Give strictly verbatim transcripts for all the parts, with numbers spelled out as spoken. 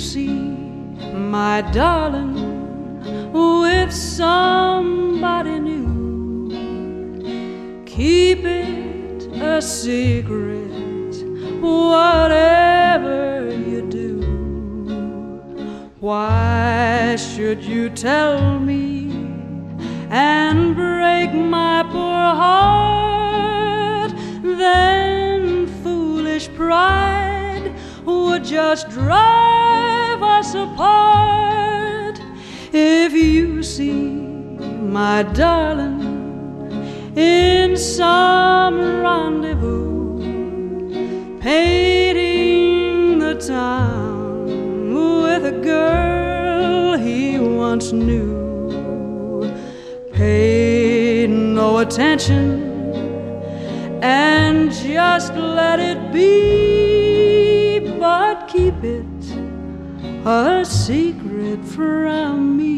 see my darling with somebody new, keep it a secret, whatever you do. Why should you tell me and break my poor heart? Then foolish pride would just drive us apart. If you see my darling in some rendezvous, painting the town with a girl he once knew, pay no attention and just let it be, but keep it a secret from me.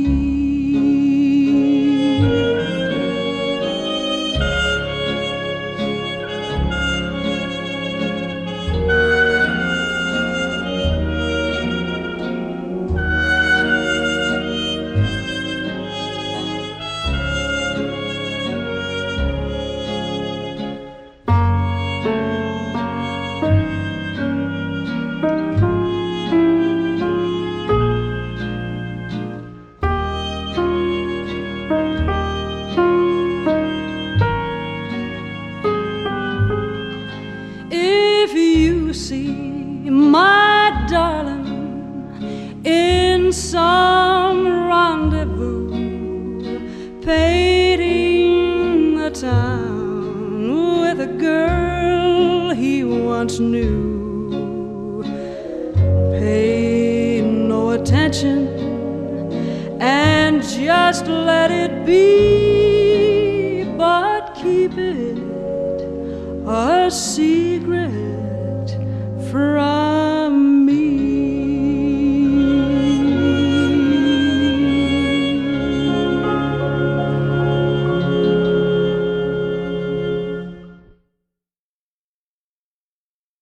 See my darling in some rendezvous, painting the town with a girl he once knew, pay no attention and just let it be, but keep it a secret from